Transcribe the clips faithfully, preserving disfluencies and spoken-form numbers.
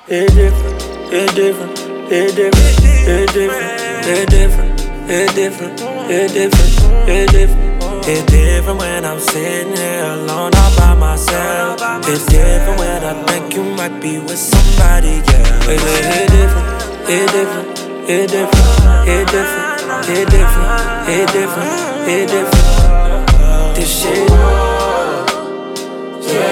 It's different, it's different, it's different, it's different, it's different, it's different, it's different, it's different. It's different when I'm sitting here alone all by myself. It's different when I think you might be with somebody, yeah. It's different, it's different, it's different, it's different, it's different, it's different, it's different. This shit, yeah.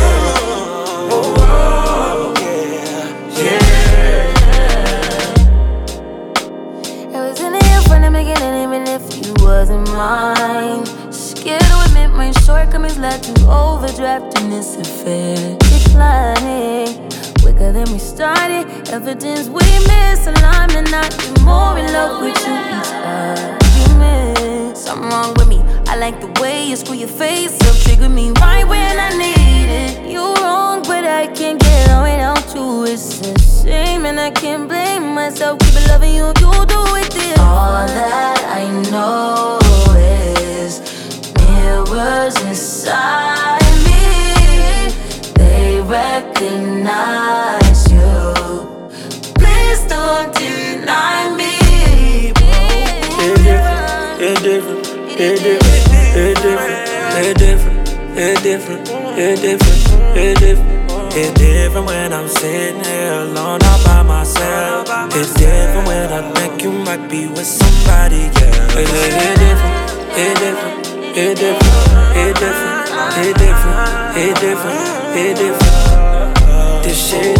Wasn't mine. Scared to admit my shortcomings led to overdraft in this affair. Declining quicker than we started. Evidence we misaligned and not be more in love with you each argument. Something wrong with me. I like the way you screw your face up, trigger me right when I need it. You wrong, but I can't get on without you. It's a shame and I can't blame myself. Keep it loving you, you do it this. All that I know is mirrors inside me. They recognize you. Please don't deny me. It's different, it's different, it's different, it's different, it's different, it's different, it's different. It's different when I'm sitting here alone all by myself. It's different when I think you might be with somebody, yeah. It's different, it's different, it's different, it's different, it's different, it's different, it's different. This shit,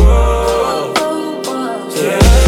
yeah.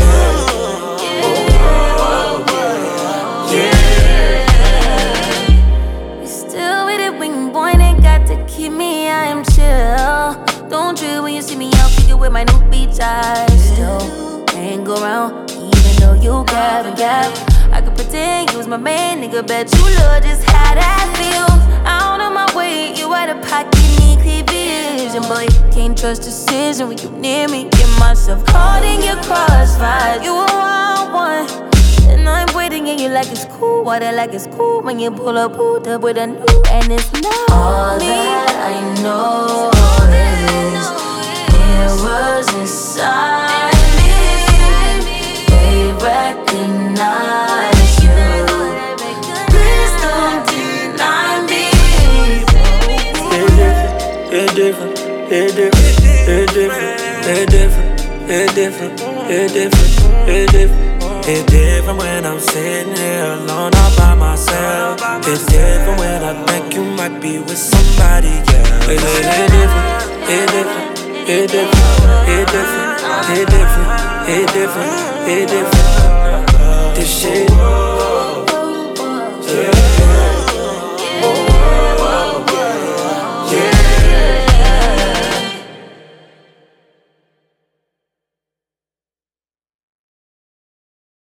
Keep me, I am chill. Don't trip when you see me out figure with my new beach eyes. Still hang around, even though you cap and cap. I could pretend you was my man, nigga. Bet you love just how that feels. Out of my way, you out of pocket, need clear vision. Boy, can't trust decision when you near me. Get myself caught in your crossfire. You a wild one. And I'm waiting and you like it's cool. Water like it's cool when you pull up, pulled up with a new. And it's not all me. That I know is mirrors inside me. They recognize you. Please don't deny me. It's different, it's different, it's different, it's different, it's different, it's different, it's different. It's different when I'm sitting here alone all by myself. It's different when I think you might be with somebody, yeah. It's different, it's different, it's different, it's different, it's different, it's different, it's different. This shit, yeah.